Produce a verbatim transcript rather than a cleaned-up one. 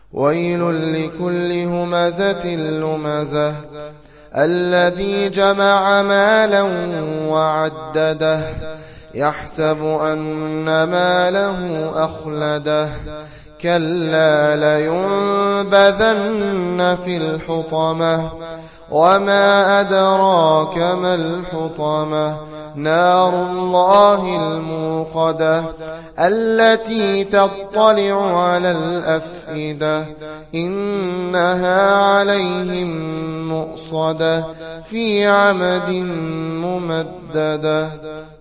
ويل لكل همزة لمزة الذي جمع مالا وعدده يحسب أن ماله أخلده كلا لينبذن في الحطمة وما أدراك ما الحطمة نار الله الموقدة التي تطلع على الأفئدة إنها عليهم مؤصدة في عمد ممددة.